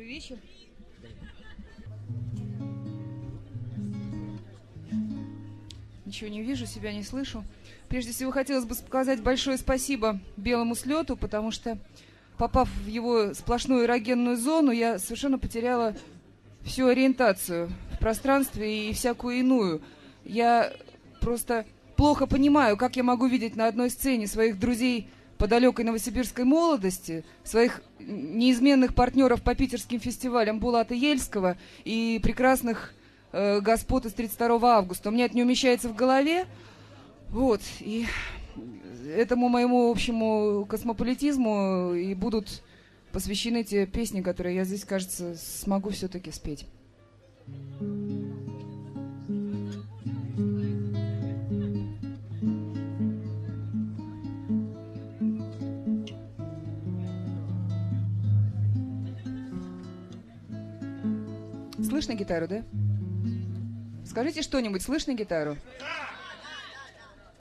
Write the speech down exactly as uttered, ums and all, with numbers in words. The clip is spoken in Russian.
Добрый вечер. Ничего не вижу, себя не слышу. Прежде всего, хотелось бы сказать большое спасибо Белому слету, потому что, попав в его сплошную эрогенную зону, я совершенно потеряла всю ориентацию в пространстве и всякую иную. Я просто плохо понимаю, как я могу видеть на одной сцене своих друзей по далекой новосибирской молодости, своих неизменных партнеров по питерским фестивалям Булата Ельского и прекрасных э, господ из тридцать второго августа. У меня это не умещается в голове. Вот. И этому моему общему космополитизму и будут посвящены те песни, которые я здесь, кажется, смогу все-таки спеть. Слышно гитару, да? Скажите что-нибудь, слышно гитару?